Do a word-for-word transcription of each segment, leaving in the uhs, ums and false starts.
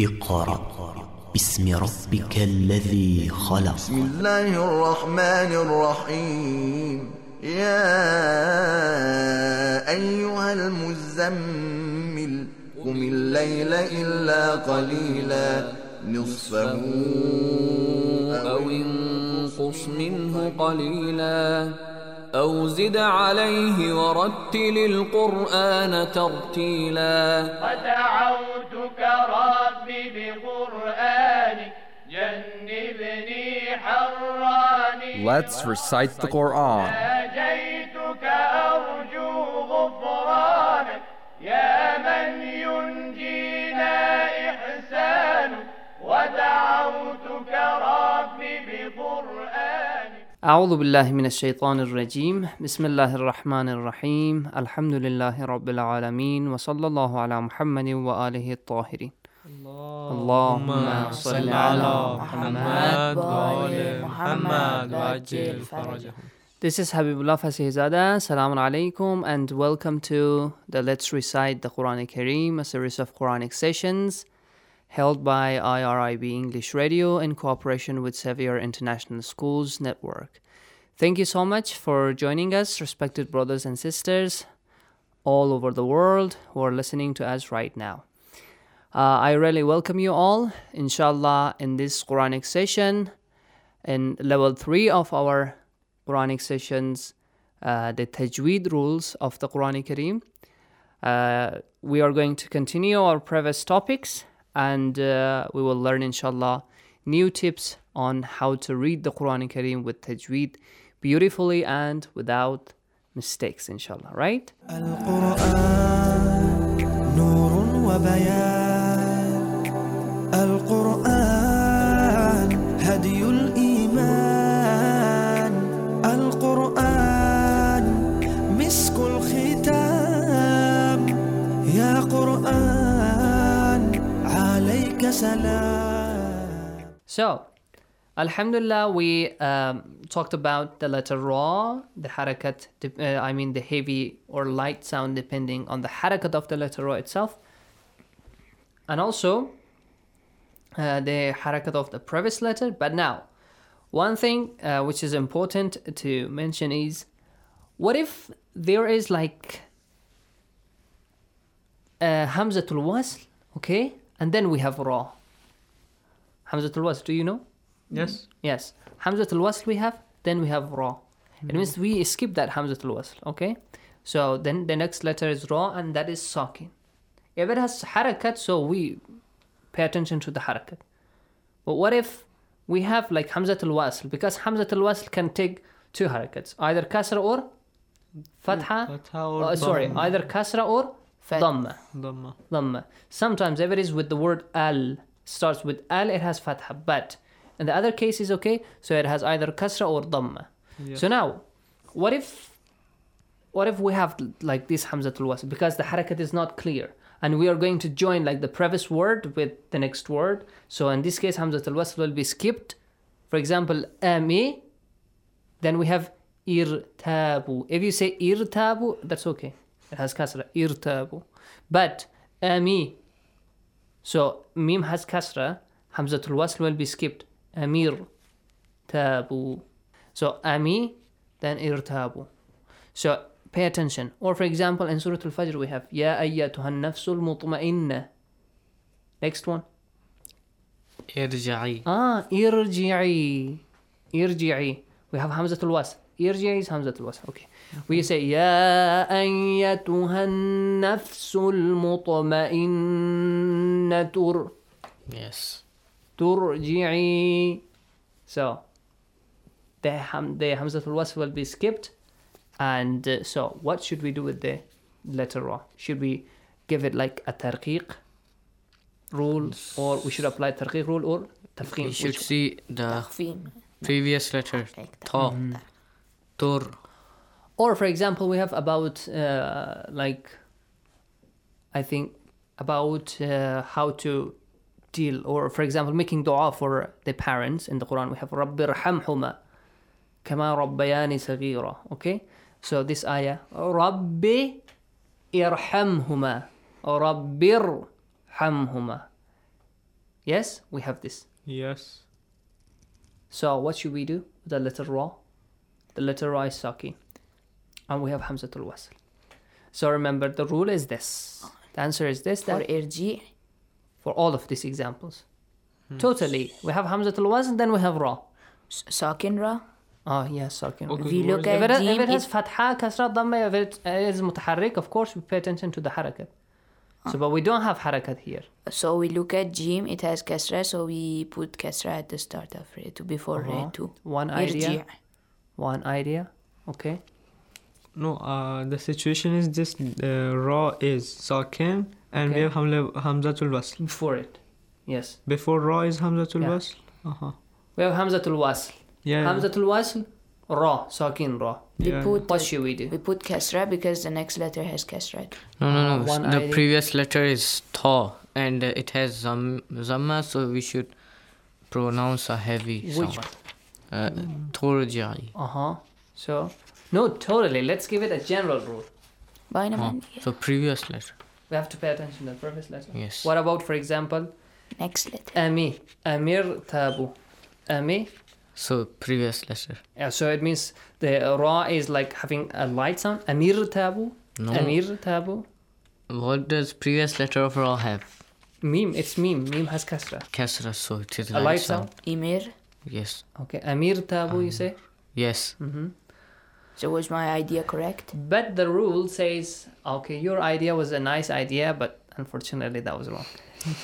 اقرأ باسم ربك الذي خلق. بسم الله الرحمن الرحيم. يا أيها المزمل قم الليل إلا قليلا نصفه أو انقص منه قليلا أو زد عليه ورتل القرآن ترتيلا. ودعوتك ربي بقرآنك جنبني حراني. Let's recite the Quran. ناجيتك أرجو غفرانك يا من ينجينا إحسانك. ودعوتك ربي بقرآنك. أعوذ بالله من الشيطان الرجيم. بسم الله الرحمن الرحيم. الحمد لله رب العالمين وصلى الله على محمد وآله الطاهرين. اللهم صل على محمد وآل محمد وعجل فرجهم. This is Habibullah Fasihzada. Assalamu alaikum and welcome to the Let's Recite the Quran Kareem, a series of Quranic sessions held by I R I B English Radio in cooperation with Xavier International Schools Network. Thank you so much for joining us, respected brothers and sisters all over the world who are listening to us right now. Uh, I really welcome you all, inshallah, in this Quranic session, in level three of our Quranic sessions, uh, the Tajweed rules of the Quran Kareem. Uh, we are going to continue our previous topics, and uh, we will learn, inshallah, new tips on how to read the Quran Kareem with Tajweed beautifully and without mistakes, inshallah, right? القرآن نور وبيان. القرآن هدي الإيمان. القرآن مسك الختام. يا قرآن عليك سلام. So, Alhamdulillah, we um, talked about the letter Ra, the harakat, uh, I mean the heavy or light sound depending on the harakat of the letter Ra itself. And also uh, the harakat of the previous letter. But now, one thing uh, which is important to mention is, what if there is like uh, Hamzatul Wasl, okay? And then we have Ra. Hamzatul Wasl, do you know? Yes. Yes. Hamzatul Wasl we have, then we have Ra. It means we skip that Hamzatul Wasl, okay? So then the next letter is Ra, and that is Sakin. If it has harakat, so we pay attention to the harakat. But what if we have like Hamzatul Wasl? Because Hamzatul Wasl can take two harakats, either kasra or fatha. Fatha or uh, sorry, dhamma. either kasra or dhamma. Dhamma. Dhamma. Sometimes if it is with the word al, starts with al, it has fatha. But in the other case is okay, so it has either kasra or dhamma. Yes. So now, what if what if we have like this Hamzatul Wasl, because the harakat is not clear, and we are going to join like the previous word with the next word. So in this case, Hamzatul Wasl will be skipped. For example, ami, then we have irtabu. If you say irtabu, that's okay. It has kasra, irtabu. But ami, so mim has kasra, Hamzatul Wasl will be skipped. Amir tabu. So ami, then irtabu. So pay attention. Or for example, in Surah Al-Fajr we have Ya ayyatuhan nafsul mutma'inna. Next one. Irja'i. Ah, irji'i. Irji'i. We have Hamzatul Wasl. Irji'i is Hamzatul Wasl. Okay. We say Ya ayyatuhan nafsul mutma'innatur. Yes. Turji'i. So the ham the Hamzatul Wasl will be skipped. And uh, so what should we do with the letter Ra? Should we give it like a tarqiq rule, or we should apply tarqiq rule or tafkhim? We should Which- see the تخفيم. previous letter. Ta. Tur. Or for example, we have about uh, like I think about uh, how to deal, or for example, making dua for the parents in the Quran. We have Rabbi irhamhuma kama rabbayani saghira. Okay, so this ayah, Rabbi irhamhuma, Rabbi irhamhuma. Yes, we have this. Yes. So what should we do with the letter Ra? The letter Ra is sakin. And we have Hamzatul Wasl. So remember, the rule is this. The answer is this. For That irji, for all of these examples. Hmm. Totally. We have Hamzatul Wasl, then we have Ra. s- sakin ra. Oh, yes, sakin. Okay. If you look If at it, if jim, it has it, fatha, kasra, dhamma, if it is mutaharrik, of course we pay attention to the harakat. So, but we don't have harakat here. so we look at jim, it has kasra, so we put kasra at the start of re to before Uh-huh. re too. One idea. Irji. One idea. Okay. No, uh, the situation is this: uh, Ra is Sakin, and Okay. we have Hamla, Hamzatul Wasl. Before it. Yes. Before Ra is Hamzatul Yeah. Wasl. Uh huh. We have Hamzatul Wasl. Yeah. Hamzatul Wasl, Ra, sakin Ra. We Yeah. put What the- should we do? we put kasra because the next letter has kasra. No, no, no. One the idea. previous letter is Tha, and uh, it has zam, zamma, so we should pronounce a heavy Which sound. one? Uh, Turja'i. Uh huh. So, no, totally. Let's give it a general rule. Baina Huh. man. So previous letter. We have to pay attention to the previous letter. Yes. What about, for example, Next letter. Ami, Amir Tabu? Ami. So previous letter. Yeah, so it means the Ra is like having a light sound. Amir Tabu. No. Amir Tabu. What does previous letter of Ra have? Meme. It's meme. Meme has kasra. Kasra, so it is A light, light sound. sound. Emir. Yes. Okay. Amir Tabu, you say? Yes. Mm-hmm. So was my idea correct? But the rule says, okay, your idea was a nice idea, but unfortunately that was wrong.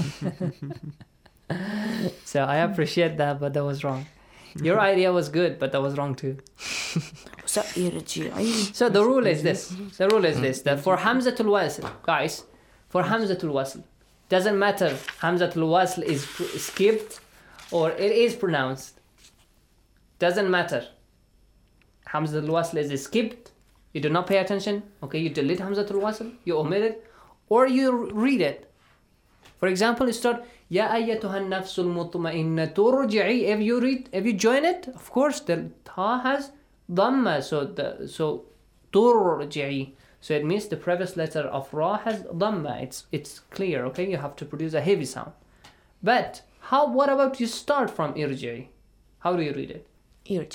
So I appreciate that, but that was wrong. Your idea was good, but that was wrong too. So irji. So the rule is this. The rule is this, that for Hamzatul Wasl, guys, for Hamzatul Wasl, doesn't matter Hamzatul Wasl is pr- skipped or it is pronounced. Doesn't matter. Hamzatul Wasl is skipped, you do not pay attention, okay, you delete Hamzatul Wasl, you omit it, or you read it. For example, you start, Ya ayyatuha nafsul mutma'inna turji'i. If you read, if you join it, of course, the ta has dhamma, so the so turji'i. So it means the previous letter of ra has dhamma. It's it's clear, okay? You have to produce a heavy sound. But how? What about you start from irji'i? How do you read it? Irji.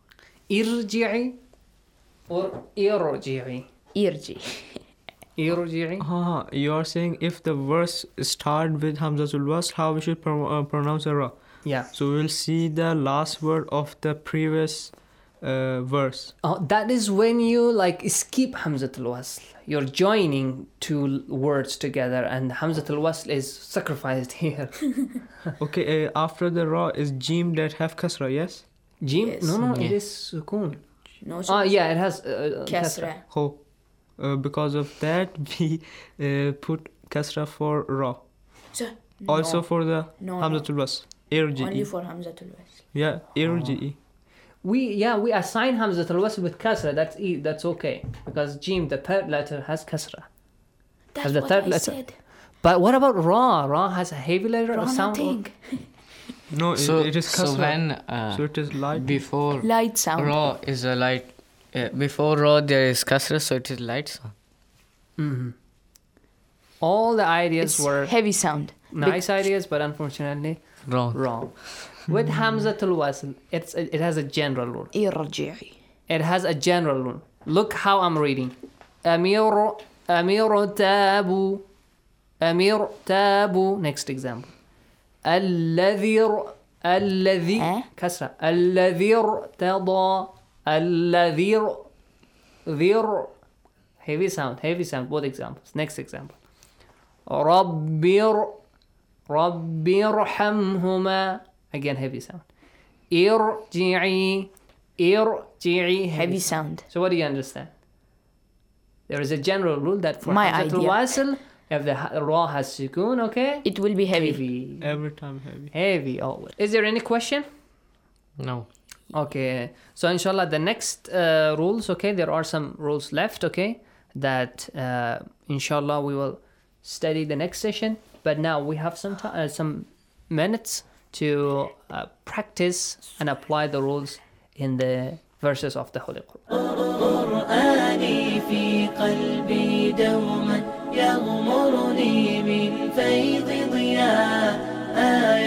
Irji'i or irji'i? Irji. Irji'i. Ah, you are saying if the verse start with Hamzatul Wasl, how we should pro- uh, pronounce a Ra. Yeah. So we'll see the last word of the previous uh, verse. Oh, that is when you like skip Hamzatul Wasl. You're joining two words together, and Hamzatul Wasl is sacrificed here. Okay, uh, after the Ra is Jim that have Kasra, yes? Jim? Yes. No, no, it Yeah. is sukun. No. Ah, yeah, it has uh, Kasra. Oh, uh, because of that we uh, put Kasra for Ra. So, Also no. for the No, no. Hamzatul Wasl. Only Irji'i. for Hamzatul Wasl. Yeah, Irji'i. We yeah we assign Hamzatul Wasl with kasra. That's e, that's okay because Jim, the third letter, has kasra. That's the what third I letter. said. But what about Ra? Ra has a heavy letter Ra or sound. nothing. No, it, So, it is Kasra. so when uh, So it is light. before Light sound. Ra is a light, uh, before Ra there is kasra, so it is light sound. Mm-hmm. All the ideas It's were heavy sound. nice ideas, but unfortunately Wrong. wrong. With Hamzatul Wasl, it's it has a general rule. Irji'i. It has a general rule. Look how I'm reading. Amir Amir Tabu. Amir Tabu. Next example. الذي الذي ها؟ كسرة الذي ارتضى الذي ذر heavy sound heavy sound both examples. Next example. رب رب ارحمهما again heavy sound. ارجعي ارجعي Heavy sound. So what do you understand? There is a general rule that for My Hamzatul idea. Wasl, if the ha- Ra has sukoon, okay? It will be heavy. Heavy. Every time heavy. Heavy always. Is there any question? No. Okay. So inshallah the next uh, rules, okay, there are some rules left, okay, that uh, inshallah we will study the next session. But now we have some time, uh, some minutes to uh, practice and apply the rules in the verses of the Holy Quran. قرآني في قلبي دوما يغمرني من فيض ضياء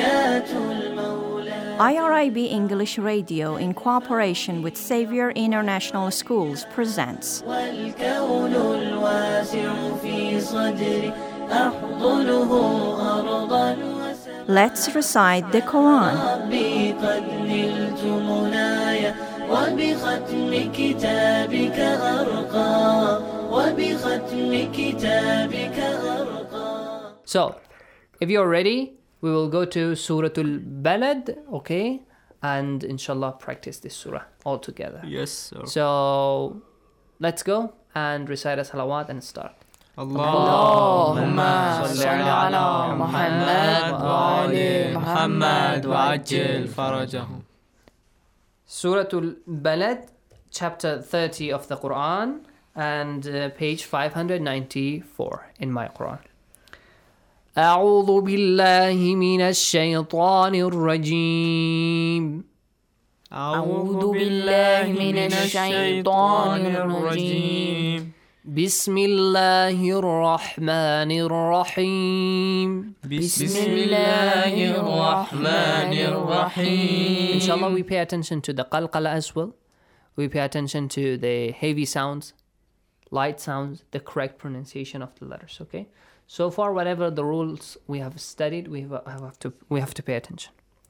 I R I B English Radio, in cooperation with Xavier International Schools, presents والكون الواسع في صدري أحضنه أرضا وسماء. Let's recite the Quran. ربي قد نلت منايا وبختم كتابك أرقى وبختم كتابك أرقى. So, if you're ready, we will go to Surah Al-Balad, okay? And inshallah practice this surah all together. Yes, sir. So, let's go and recite a salawat and start. Allahumma salli ala Muhammad wa ali Muhammad wa ajil farajahum. Surah Al-Balad, chapter thirty of the Quran, and uh, page five hundred ninety-four in my Quran. أعوذ بالله من الشيطان الرجيم. أعوذ بالله من الشيطان الرجيم. بسم الله الرحمن الرحيم. بسم الله الرحمن الرحيم. Inshallah, we pay attention to the qalqala as well. We pay attention to the heavy sounds, light sounds, the correct pronunciation of the letters, okay? So far, whatever the rules we have studied, we have, have to we have to pay attention.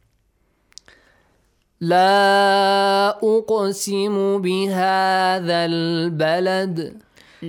لا أقسم بهذا البلد.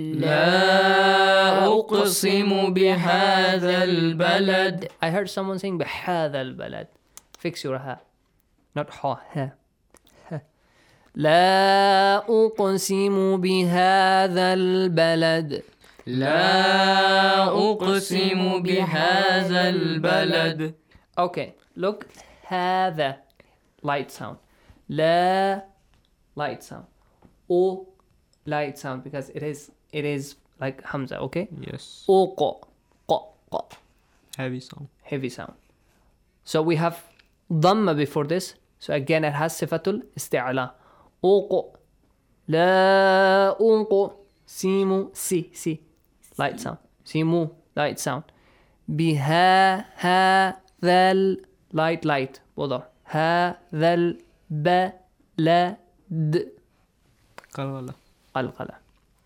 لا أقسم بهذا البلد. I heard someone saying بهذا البلد. Fix your ha. Not ha, ha. ha. لا أقسم بهذا البلد. لا أقسم بهذا البلد. Okay, look, هذا light sound. لا light sound. O light sound because it is it is like Hamza, okay? Yes. O ق ق ق. Heavy sound. Heavy sound. So we have Dhamma before this. So again it has sifatul isti'ala. O ق. لا أنق. سيمو سي سي. Light sound. سيمو light sound. بها هذا ال light light. بودر. هذا البلد. قلقلة. قلقلة.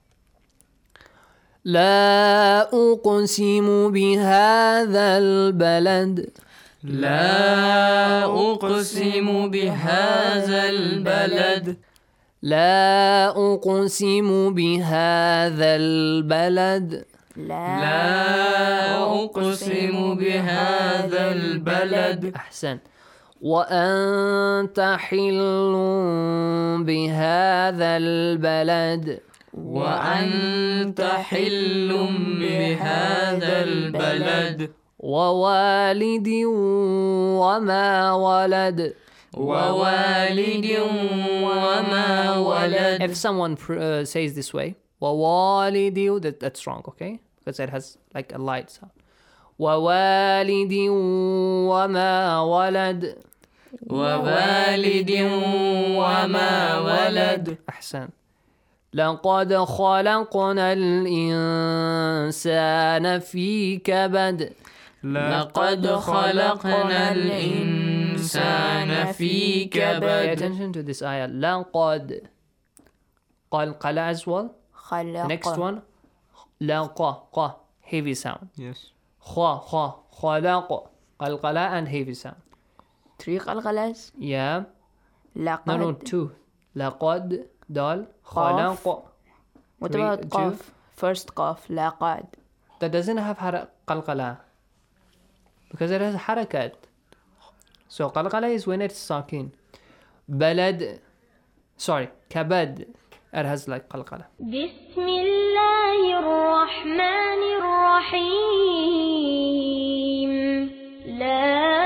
لا أقسم بهذا البلد. لا أقسم بهذا البلد. لا أقسم بهذا البلد. لا أقسم بهذا البلد. أحسن. وأنت حل بهذا البلد. وأنت حل بهذا البلد. ووالد وما ولد. ووالد وما ولد. If someone uh, says this way, ووالد, that, that's wrong, okay? Because it has like a light sound. ووالد وما ولد. ووالد وما ولد. أحسن. لقد خلقنا الإنسان في كبد. لقد خلقنا الإنسان في كبد. Pay attention to this ayah. لقد. قلقلة as well. خلق. The next one. لقى. قى. Heavy sound. Yes. خا. خا. خلق. قلقلة and heavy sound. Three qalqalas. Yeah. لقد. No, no, two. لقد. دال. قاف. خلق. What Three- about two. qaf? First qaf. لقد. That doesn't have har- قلقلة. Because it has harakat. So قلقلة is when it's sakin. بلد. Sorry. كبد. It has like قلقلة. بسم الله الرحمن الرحيم. لا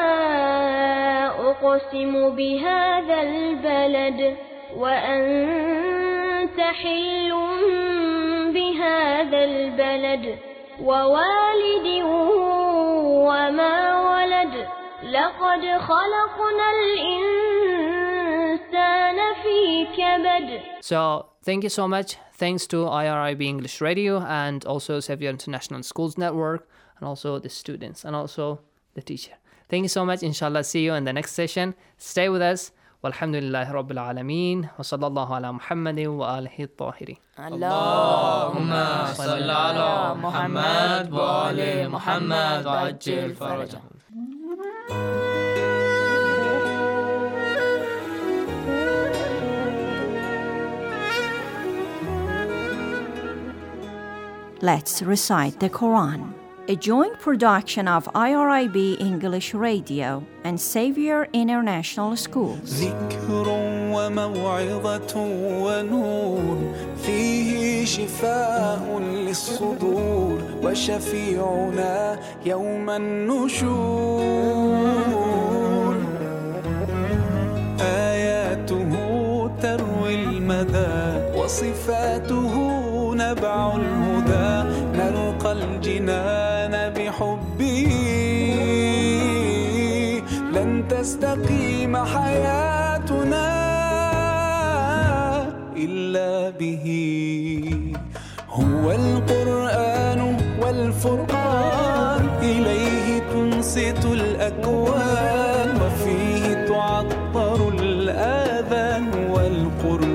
أقسم بهذا البلد وأنت حل بهذا البلد ووالد وما ولد لقد خلقنا الإنسان في كبد. So thank you so much. Thanks to I R I B English Radio and also Xavier International Schools Network and also the students and also the teacher. Thank you so much. Inshallah, see you in the next session. Stay with us. Walhamdulillahi Rabbil Alameen. Wa sallallahu ala Muhammadin wa alihi at-tahirin. Allahumma salli ala Muhammad wa ali Muhammad wa ajil farajahum. Let's recite the Quran. A joint production of I R I B English Radio and Xavier International Schools. ذكر وموعظة ونور فيه شفاء للصدور وشفيعنا يوم النشور آياته تروي المدى وصفاته نبع الهدى نلقى الجنان بحبه لن تستقيم حياتنا إلا به هو القرآن والفرقان إليه تنصت الأكوان وفيه تعطر الآذان والقرآن